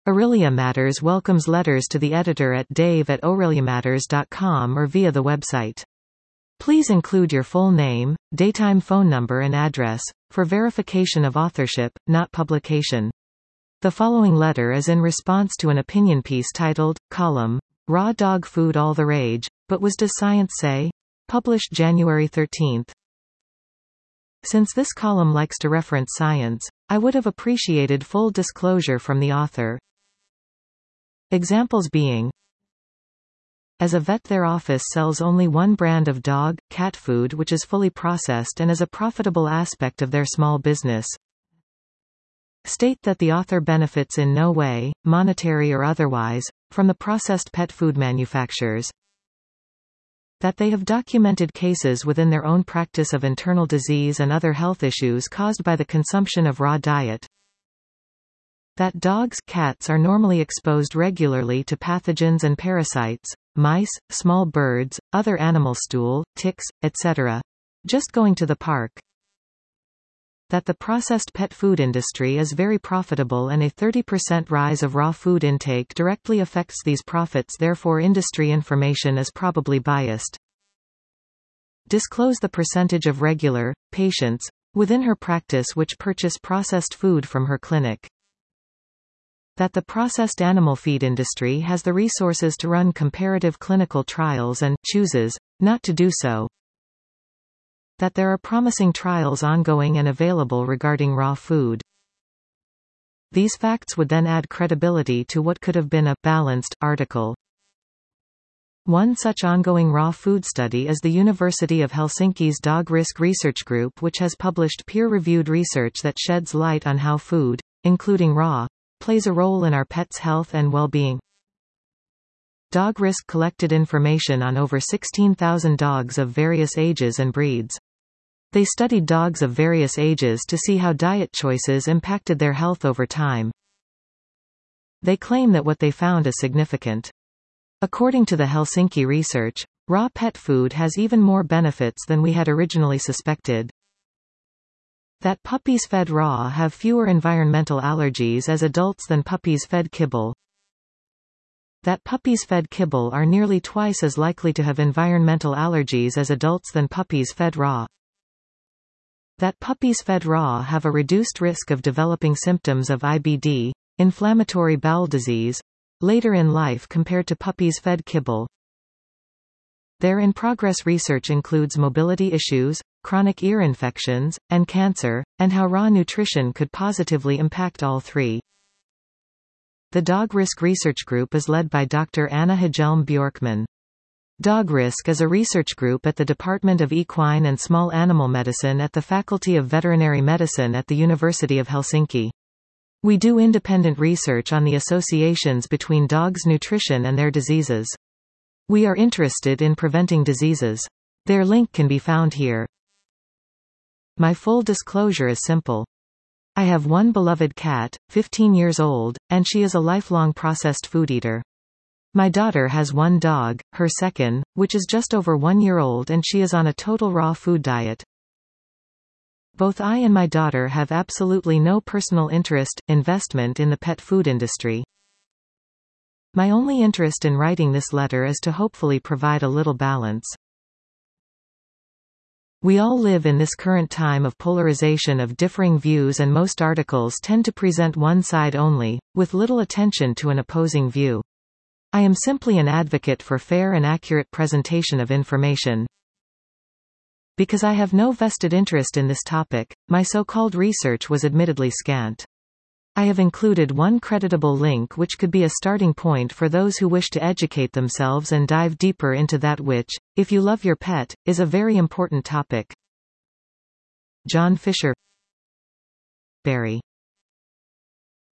Aurelia Matters welcomes letters to the editor at dave@aureliamatters.com or via the website. Please include your full name, daytime phone number and address, for verification of authorship, not publication. The following letter is in response to an opinion piece titled, Column, Raw Dog Food All the Rage, but Was Does Science Say? Published January 13. Since this column likes to reference science, I would have appreciated full disclosure from the author. Examples being: as a vet, their office sells only one brand of dog, cat food which is fully processed and is a profitable aspect of their small business. State that the author benefits in no way, monetary or otherwise, from the processed pet food manufacturers. That they have documented cases within their own practice of internal disease and other health issues caused by the consumption of raw diet. That dogs, cats are normally exposed regularly to pathogens and parasites, mice, small birds, other animal stool, ticks, etc. Just going to the park. That the processed pet food industry is very profitable and a 30% rise of raw food intake directly affects these profits, therefore industry information is probably biased. Disclose the percentage of regular patients within her practice which purchase processed food from her clinic. That the processed animal feed industry has the resources to run comparative clinical trials and chooses not to do so. That there are promising trials ongoing and available regarding raw food. These facts would then add credibility to what could have been a balanced article. One such ongoing raw food study is the University of Helsinki's Dog Risk Research Group, which has published peer-reviewed research that sheds light on how food, including raw, plays a role in our pets' health and well-being. Dog Risk collected information on over 16,000 dogs of various ages and breeds. They studied dogs of various ages to see how diet choices impacted their health over time. They claim that what they found is significant. According to the Helsinki research, raw pet food has even more benefits than we had originally suspected. That puppies fed raw have fewer environmental allergies as adults than puppies fed kibble. That puppies fed kibble are nearly twice as likely to have environmental allergies as adults than puppies fed raw. That puppies fed raw have a reduced risk of developing symptoms of IBD, inflammatory bowel disease, later in life compared to puppies fed kibble. Their in-progress research includes mobility issues, chronic ear infections, and cancer, and how raw nutrition could positively impact all three. The Dog Risk Research Group is led by Dr. Anna Hjelm Bjorkman. Dog Risk is a research group at the Department of Equine and Small Animal Medicine at the Faculty of Veterinary Medicine at the University of Helsinki. We do independent research on the associations between dogs' nutrition and their diseases. We are interested in preventing diseases. Their link can be found here. My full disclosure is simple. I have one beloved cat, 15 years old, and she is a lifelong processed food eater. My daughter has one dog, her second, which is just over 1 year old, and she is on a total raw food diet. Both I and my daughter have absolutely no personal investment in the pet food industry. My only interest in writing this letter is to hopefully provide a little balance. We all live in this current time of polarization of differing views, and most articles tend to present one side only, with little attention to an opposing view. I am simply an advocate for fair and accurate presentation of information. Because I have no vested interest in this topic, my so-called research was admittedly scant. I have included one creditable link which could be a starting point for those who wish to educate themselves and dive deeper into that which, if you love your pet, is a very important topic. John Fisher, Barry.